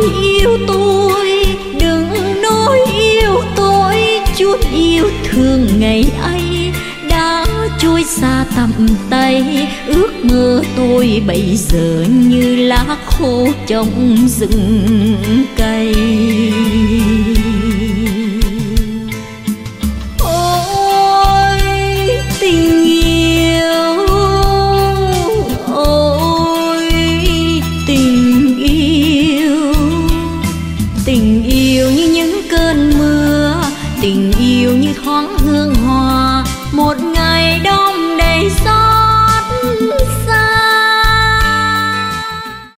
yêu tôi, đừng nói yêu tôi. Chút yêu thương ngày ấy đã trôi xa tầm tay. Ước mơ tôi bây giờ như lá khô trong rừng cây. Ôi tình yêu, ôi tình yêu. Tình yêu như những cơn mưa, tình yêu như thoáng hương hoa. Một ngày đông đầy gió